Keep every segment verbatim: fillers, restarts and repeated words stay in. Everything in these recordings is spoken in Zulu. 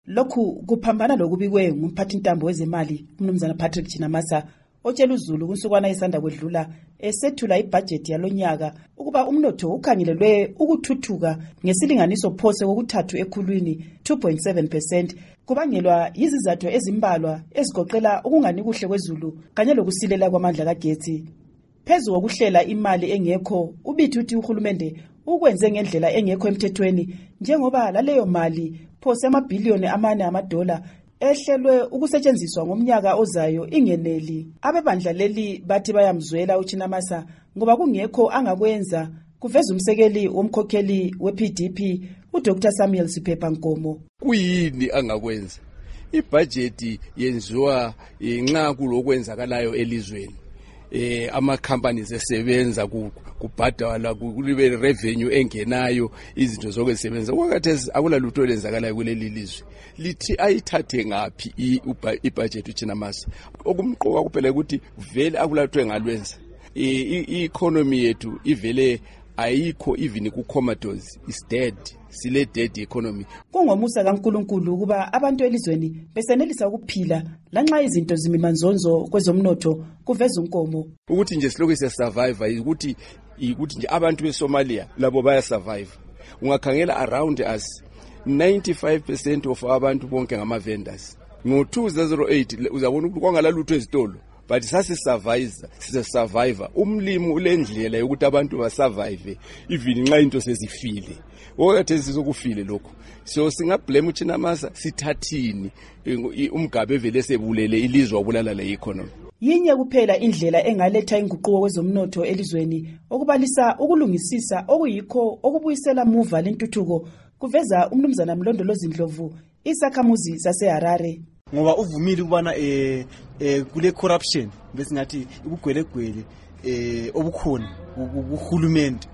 Lokhu kuphambana lokubikwe ngumphathintambo wezemali umnumzana Patrick Chinamasa otshela uZulu kunsukwana isanda kwedlula esethula ibudget yalonyaka ukuba umnotho ukhangelelwe ukuthuthuka ngesilinganiso phose kokuthathu ekhulwini two point seven percent kubangelwa yizizathu ezimbalwa ezigoqela ukungani kuhle kwezulu kanye lokusilela kwamandla kagetsi. Phezu kokuhlela imali engekho, ubithi uthi uhulumende ukwenze ngendlela engekho emthethweni njengoba laleyo mali phose amabhiliyoni amane amadola ehlelwe ukusetshenziswa ngomnyaka ozayo ingeneli. Abebandla leli bathi bayamzwela uChinamasa ngoba kungekho angakwenza, kuveza umsekeli womkhokheli we-P D P uDr Samuel Siphepha Nkomo. Kuyini angakwenza? Ibudget yenziwa nxa kulokwenzakalayo elizweni. Eh ama companies esebenza kubhadala kulibe revenue engenayo izinto zokwesebenza kwakathe akulalutho lenzakalayo kuleli lizwe lithi ayithathe ngapi ibudget uChinamasa. Okumqoka kuphela ukuthi vele akulalutho engalwenza. I-economy yethu ivele ayikho even ku commodities is dead, sile dead economy. Kungomusa kaNkulunkulu ukuba abantu elizweni besenelisa ukuphila lanxa izinto zimimanzonzo kwezomnotho kuveza unkomo ukuthi nje silokhu siya survive ukuthi ukuthi nje abantu beSomalia labo baya survive. Ungakhangela around us ninety-five percent of abantu bonke ngama vendors. Ngo two thousand eight uzabona ukuthi kwangalalutho ezitolo but sasi survive sise survivor. Umlimi ulendlela yokuthi abantu ba survive even nxa into sezifile. Okathe sizokufile lokho. So singa blame uChinamasa sithathini umgabe vele sebulele ilizwe obulala le economy. Yinye kuphela indlela engaletha inguquko kwezomnotho elizweni okubalisa ukulungisisa okuyikho okubuyisela muva lentuthuko, kuveza umnumzana Mlondolozi Ndlovu isakhamuzi saseHarare. Ngoba uvumile ukubana eh kule corruption bese ngathi ukugwelegwele eh obukhona uhulumende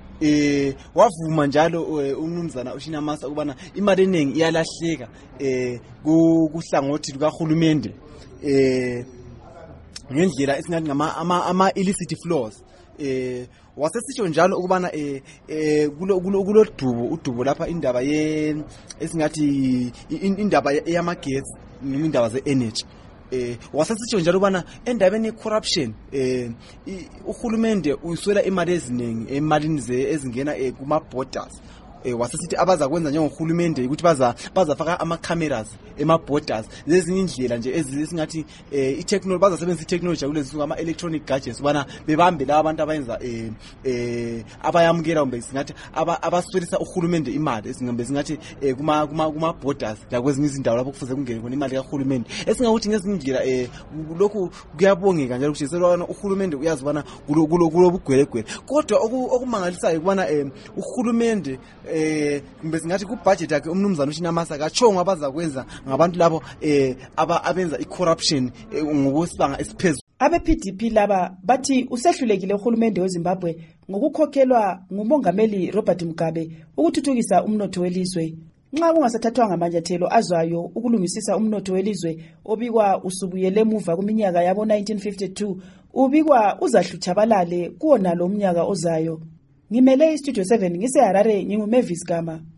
eh wavuma njalo umnumzana uChinamasa ukubana imali eningi iyalahleka eh kuhlangothi lukaHulumende eh ngendlela esingathi ngama ama illicit flows. Eh wasesisho njalo ukubana eh eh kulo kulo dubo udubo lapha indaba ye esingathi indaba yamagesi indaba ze-energy. Eh wasesisho njalo ubana endabeni corruption eh uhulumende uyiswela imali eziningi emalini ze ezingena kuma borders. Eh wasesithi abaza kwenza njengohulumende ukuthi baza bazafaka ama cameras ema borders lezi indlela nje ezingathi eh i-technology bazasebenzisa i-technology kulezi ama electronic gadgets ubana bebambe la abantu abayenza eh eh abayamukela kumbe singathi abaswelisa uhulumende imali esingambe singathi kuma kuma borders la kwezinye izindawo lapho kufuze kungene khona imali kaHulumende. Esingakuthi ngezindlela eh lokhu kuyabongeka njalo ukuthi selwana uhulumende uyazibona kulo kulo bugwelegwele, kodwa okumangalisayo ukubana eh uhulumende eh kumbe singathi ku budget yakhe umnumzana uChinamasa kachonga abaza kwenza ngabantu labo eh abenza i-corruption ngokusibanga esiphezulu. Abe-P D P laba bathi usehlulekile uhulumende weZimbabwe ngokukhokhelwa ngumongameli Robert Mugabe ukuthuthukisa umnotho welizwe. Nxa kungasathathwa amanyathelo azwayo ukulungisisa umnotho welizwe obikwa usubuyele emuva kuminyaka yabo nineteen fifty-two, ubikwa uzahluthabalale kuwona lo mnyaka ozayo. Ngimele iStudio seven ngiseHarare, nginguMavis Gama.